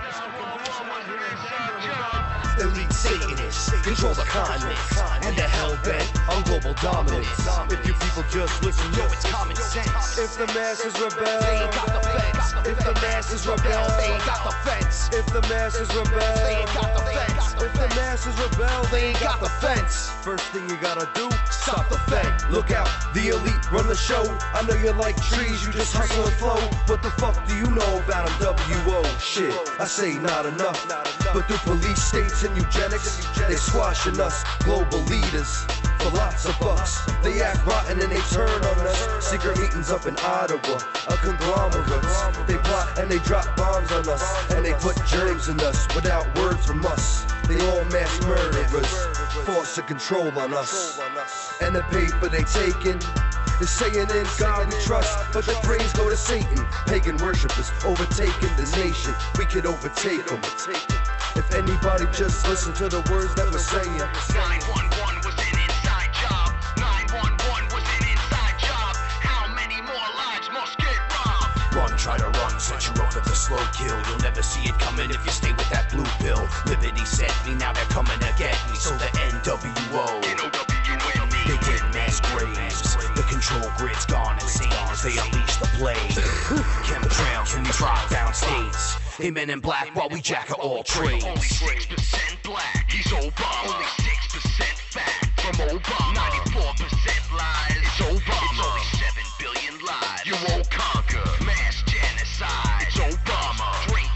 Elite Satanists control the continents, and they're hell-bent on global dominance. If you people just listen, yo, it's common sense. If the masses rebel, they ain't got the fence. If the masses rebel, they ain't got the fence. If the masses rebel, they ain't got the fence. If the masses rebel, they ain't got the fence. First thing you gotta do, stop the fake. Look out, the elite run the show. I know you like trees, you just hustle and flow. What the fuck do you know about them, WO? Shit, I say not enough. But through police states and eugenics, they squashing us, global leaders, for lots of bucks. They act rotten and they turn on us. Secret meetings up in Ottawa, a conglomerate. They plot and they drop bombs on us, and they put germs in us without words from us. They all mass murderers, force of control on us. And the paper they taking is saying in God we trust, but the praise go to Satan. Pagan worshippers overtaking the nation. We could overtake them if anybody just listen to the words that we're saying. 911 was an inside job. 911 was an inside job. How many more lives must get robbed? Run, try to run, set you up at the slow kill. You'll never see it coming if you stay with that blue pill. Liberty set me, now they're coming to get me. So the NWO, they get mass graves. The control grid's gone insane as they unleash the plague. Chemtrails when we drop down states. Amen in black while we jack at all trades. Only 6% black, he's Obama. Only 6% fat from Obama. 94% lies, it's Obama. It's only 7 billion lives, you won't conquer. Mass genocide, it's Obama.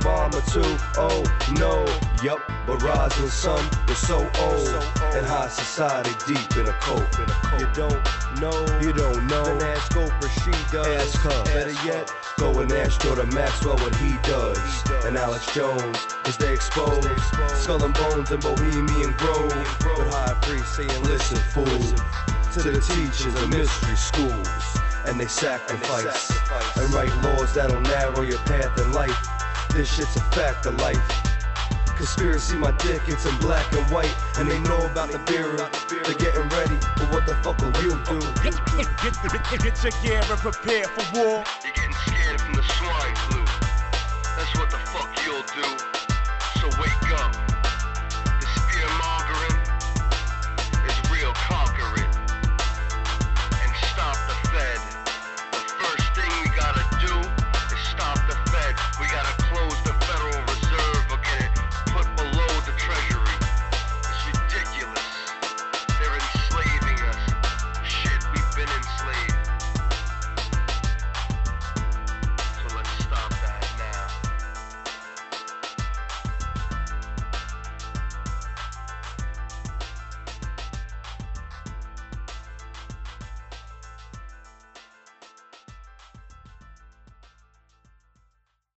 bomb or two. Oh no, yup, but rising sun was so old. And high society deep in a coat. You don't know. Then ask Oprah, she does. Ask her. Better yet, go and ask Jordan Maxwell what he does. And Alex Jones, as they expose Skull and Bones and Bohemian Grove. But High Priest saying, listen, fool, to the teachers of mystery schools. And they sacrifice and write laws that'll narrow your path in life. This shit's a fact of life. Conspiracy, my dick, it's in black and white. And they know about the bureau. They're getting ready, but what the fuck will you do? Get your gear and prepare for war. You're getting scared from the swine flu. That's what the fuck you'll do. So wake up.